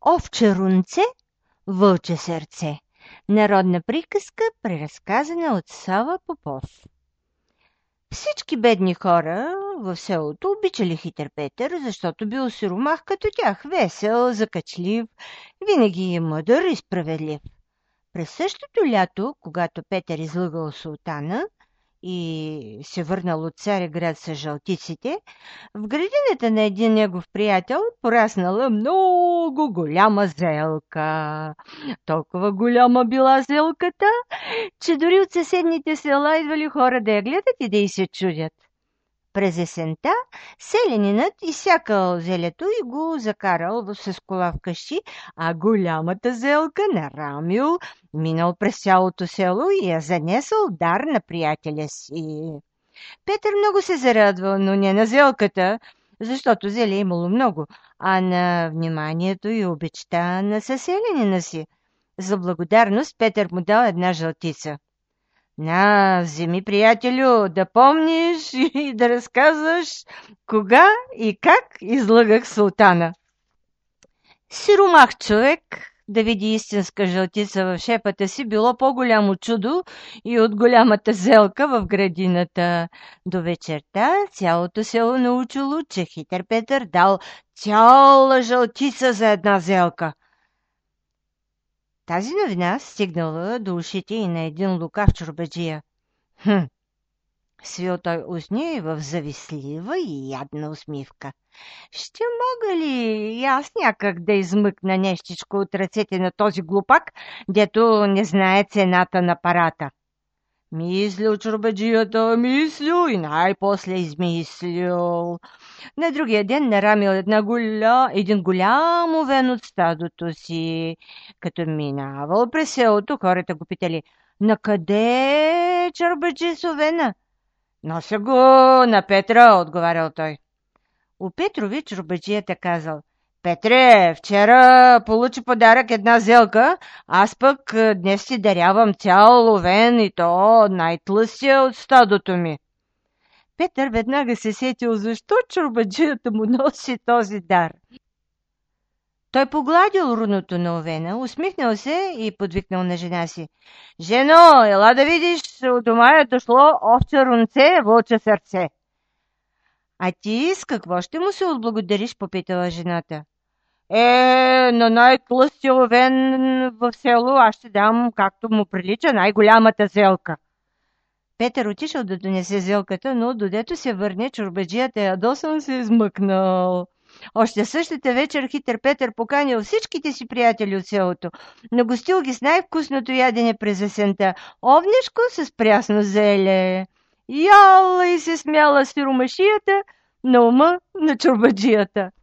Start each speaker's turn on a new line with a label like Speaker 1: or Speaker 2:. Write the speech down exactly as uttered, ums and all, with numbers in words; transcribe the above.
Speaker 1: Овче рунце, вълче сърце. Народна приказка, преразказана от Сава Попов. Всички бедни хора в селото обичали хитър Петър, защото бил сиромах като тях, весел, закачлив, винаги мъдър и справедлив. През същото лято, когато Петър излъгал султана и се върнал от Цареград с жълтиците, в градината на един негов приятел пораснала много голяма зелка. Толкова голяма била зелката, че дори от съседните села идвали хора да я гледат и да й се чудят. През есента селянинът изсякал зелето и го закарал с кола вкъщи, а голямата зелка нарамил, минал през цялото село и я занесъл дар на приятеля си. Петър много се зарадвал, но не на зелката, защото зеле имало много, а на вниманието и обичта на съселянина си. За благодарност Петър му дал една жълтица. На, вземи, приятелю, да помниш и да разказваш кога и как излъгах султана. Сиромах човек да види истинска жълтица в шепата си било по-голямо чудо и от голямата зелка в градината. До вечерта цялото село научило, че хитър Петър дал цяла жълтица за една зелка. Тази новина стигнала до ушите и на един лукав чорбаджия. Хм, свил той устни в завистлива и ядна усмивка. Ще мога ли и аз някак да измъкна нещичко от ръцете на този глупак, дето не знае цената на парата? Мислил чорбаджията, мислил и най-после измислил. На другия ден нарамил една голя, един голям овен от стадото си. Като минавал през селото, хората го питали: "Накъде, чорбаджи, с овена?" "Нося го на Петра", отговарял той. У Петрови чорбаджията казал: "Петре, вчера получи подарък една зелка, аз пък днес ти дарявам цял овен и то най-тлъстия от стадото ми." Петър веднага се сетил защо чорбаджията му носи този дар. Той погладил руното на овена, усмихнал се и подвикнал на жена си: "Жено, ела да видиш, у дома е дошло овче рунце, вълче сърце." "А ти с какво ще му се отблагодариш?" попитала жената. "Е, на най-тлъстия овен в село аз ще дам, както му прилича, най-голямата зелка." Петър отишъл да донесе зелката, но додето се върне, чорбаджията ядосан се измъкнал. Още същата вечер хитър Петър поканил всичките си приятели от селото. Нагостил ги с най-вкусното ядене през есента – овнешко с прясно зеле. Яла и се смяла сиромашията на ума на чорбаджията.